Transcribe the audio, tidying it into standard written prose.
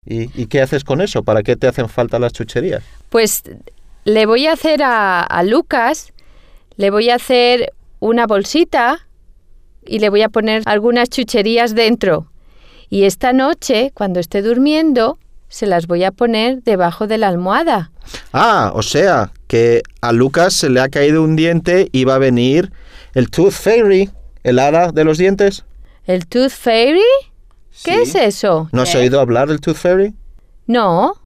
¿Y qué haces con eso? ¿Para qué te hacen falta las chucherías? Pues le voy a hacer a Lucas, le voy a hacer una bolsita y le voy a poner algunas chucherías dentro. Y esta noche, cuando esté durmiendo, se las voy a poner debajo de la almohada. Ah, o sea, que a Lucas se le ha caído un diente y va a venir el Tooth Fairy, el hada de los dientes. ¿El Tooth Fairy? ¿Qué es eso? ¿No has oído hablar del Tooth Fairy? No.